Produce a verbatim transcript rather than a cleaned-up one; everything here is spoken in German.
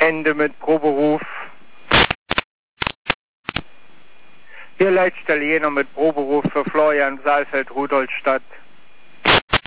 Ende mit Proberuf. Hier Leitstelle jener mit Proberuf für Florian Saalfeld, Rudolstadt.